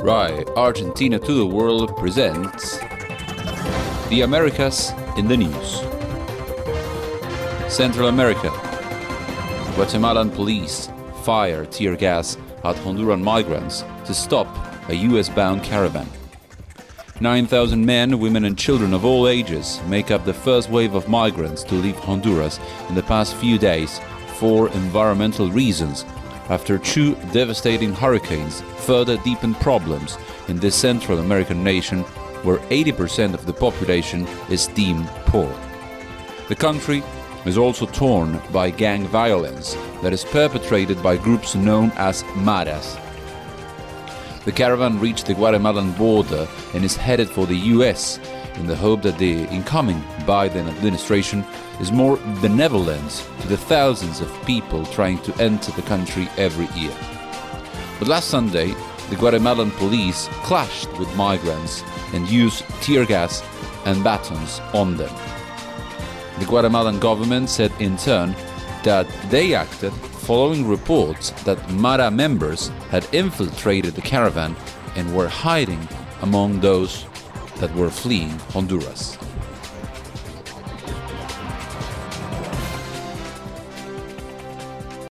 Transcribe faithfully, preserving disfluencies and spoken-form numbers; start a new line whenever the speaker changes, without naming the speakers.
Right, Argentina to the World presents The Americas in the News. Central America. Guatemalan police fire tear gas at Honduran migrants to stop a U S-bound caravan. nine thousand men, women and children of all ages make up the first wave of migrants to leave Honduras in the past few days for environmental reasons, after two devastating hurricanes further deepened problems in this Central American nation where eighty percent of the population is deemed poor. The country is also torn by gang violence that is perpetrated by groups known as Maras. The caravan reached the Guatemalan border and is headed for the U S in the hope that the incoming Biden administration is more benevolent to the thousands of people trying to enter the country every year. But last Sunday, the Guatemalan police clashed with migrants and used tear gas and batons on them. The Guatemalan government said in turn that they acted following reports that Mara members had infiltrated the caravan and were hiding among those that were fleeing Honduras.